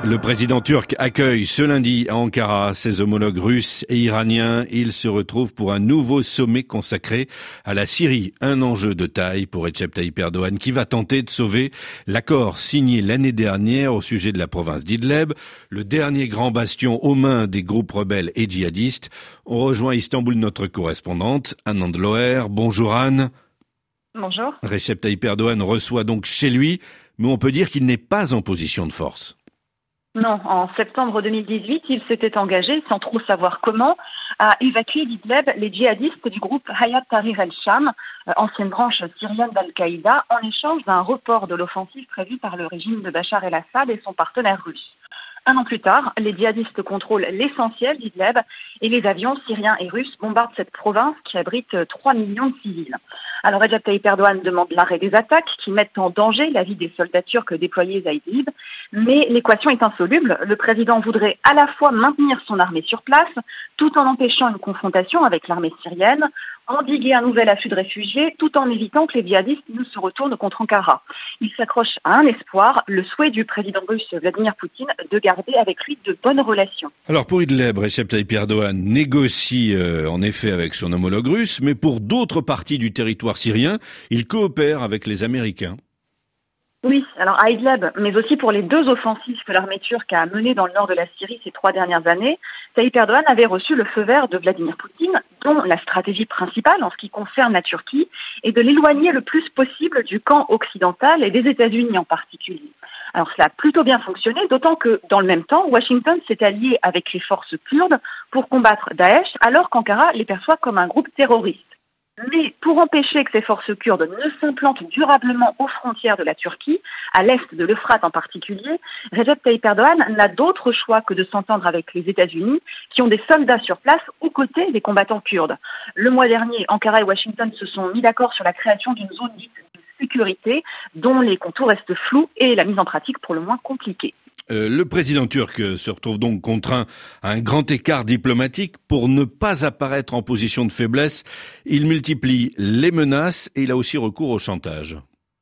Le président turc accueille ce lundi à Ankara ses homologues russes et iraniens. Ils se retrouvent pour un nouveau sommet consacré à la Syrie. Un enjeu de taille pour Recep Tayyip Erdogan qui va tenter de sauver l'accord signé l'année dernière au sujet de la province d'Idleb, le dernier grand bastion aux mains des groupes rebelles et djihadistes. On rejoint Istanbul notre correspondante, Anne Loer. Bonjour Anne. Bonjour. Recep Tayyip Erdogan reçoit donc chez lui, mais on peut dire qu'il n'est pas en position de force. Non, en septembre 2018, il s'était engagé, sans trop savoir comment, à évacuer d'Idleb les djihadistes du groupe Hayat Tahrir el-Sham, ancienne branche syrienne d'Al-Qaïda, en échange d'un report de l'offensive prévue par le régime de Bachar el-Assad et son partenaire russe. Un an plus tard, les djihadistes contrôlent l'essentiel d'Idleb et les avions syriens et russes bombardent cette province qui abrite 3 millions de civils. Alors Recep Tayyip Erdogan demande l'arrêt des attaques qui mettent en danger la vie des soldats turcs déployés à Idlib, mais l'équation est insoluble. Le président voudrait à la fois maintenir son armée sur place tout en empêchant une confrontation avec l'armée syrienne, endiguer un nouvel afflux de réfugiés tout en évitant que les djihadistes ne se retournent contre Ankara. Il s'accroche à un espoir, le souhait du président russe Vladimir Poutine de garder avec lui de bonnes relations. Alors pour Idleb, Recep Tayyip Erdogan négocie en effet avec son homologue russe, mais pour d'autres parties du territoire syrien, il coopère avec les Américains. Oui, alors à Idleb, mais aussi pour les deux offensives que l'armée turque a menées dans le nord de la Syrie ces 3 dernières années, Tayyip Erdogan avait reçu le feu vert de Vladimir Poutine, dont la stratégie principale en ce qui concerne la Turquie est de l'éloigner le plus possible du camp occidental et des États-Unis en particulier. Alors cela a plutôt bien fonctionné, d'autant que dans le même temps, Washington s'est allié avec les forces kurdes pour combattre Daesh, alors qu'Ankara les perçoit comme un groupe terroriste. Mais pour empêcher que ces forces kurdes ne s'implantent durablement aux frontières de la Turquie, à l'est de l'Euphrate en particulier, Recep Tayyip Erdogan n'a d'autre choix que de s'entendre avec les États-Unis, qui ont des soldats sur place aux côtés des combattants kurdes. Le mois dernier, Ankara et Washington se sont mis d'accord sur la création d'une zone dite de sécurité, dont les contours restent flous et la mise en pratique pour le moins compliquée. Le président turc se retrouve donc contraint à un grand écart diplomatique. Pour ne pas apparaître en position de faiblesse, il multiplie les menaces et il a aussi recours au chantage.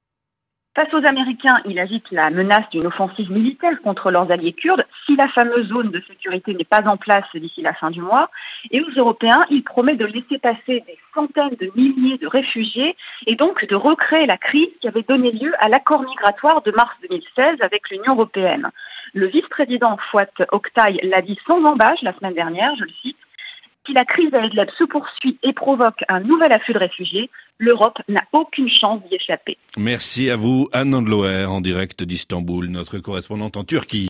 Face aux Américains, il agite la menace d'une offensive militaire contre leurs alliés kurdes si la fameuse zone de sécurité n'est pas en place d'ici la fin du mois. Et aux Européens, il promet de laisser passer des centaines de milliers de réfugiés et donc de recréer la crise qui avait donné lieu à l'accord migratoire de mars 2016 avec l'Union européenne. Le vice-président Fouad Oktay l'a dit sans embâche la semaine dernière, je le cite: si la crise à Idlib se poursuit et provoque un nouvel afflux de réfugiés, l'Europe n'a aucune chance d'y échapper. Merci à vous, Anne Loer, en direct d'Istanbul, notre correspondante en Turquie.